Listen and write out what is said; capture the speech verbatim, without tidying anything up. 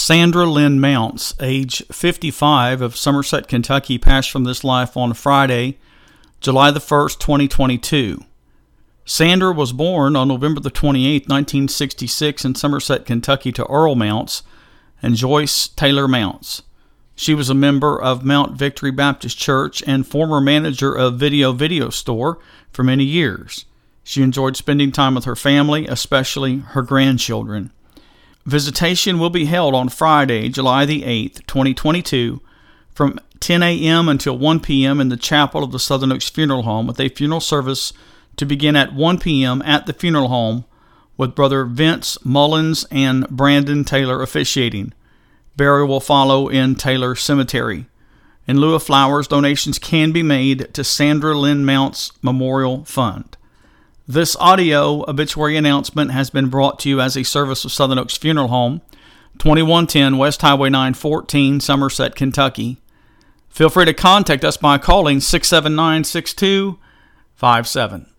Sandra Lynn Mounts, age fifty-five, of Somerset, Kentucky, passed from this life on Friday, July the first, twenty twenty-two. Sandra was born on November the twenty-eighth, nineteen sixty-six in Somerset, Kentucky to Earl Mounts and Joyce Taylor Mounts. She was a member of Mount Victory Baptist Church and former manager of Video Video Store for many years. She enjoyed spending time with her family, especially her grandchildren. Visitation will be held on Friday, July the eighth, twenty twenty-two, from ten a.m. until one p.m. in the chapel of the Southern Oaks Funeral Home, with a funeral service to begin at one p.m. at the funeral home, with Brother Vince Mullins and Brandon Taylor officiating. Burial will follow in Taylor Cemetery. In lieu of flowers, donations can be made to Sandra Lynn Mounts Memorial Fund. This audio obituary announcement has been brought to you as a service of Southern Oaks Funeral Home, twenty-one ten West Highway nine fourteen, Somerset, Kentucky. Feel free to contact us by calling six seven nine, six two five seven.